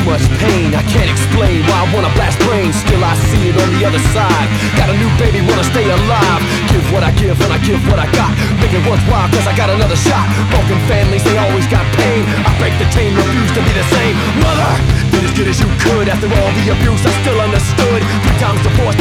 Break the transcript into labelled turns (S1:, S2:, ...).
S1: much pain, I can't explain why I wanna blast brains. Still I see it on the other side. Got a new baby, wanna stay alive. Give what I give and I give what I got. Make it worthwhile cause I got another shot. Broken families, they always got pain. I break the chain, refuse to be the same. Mother, did as good as you could after all the abuse I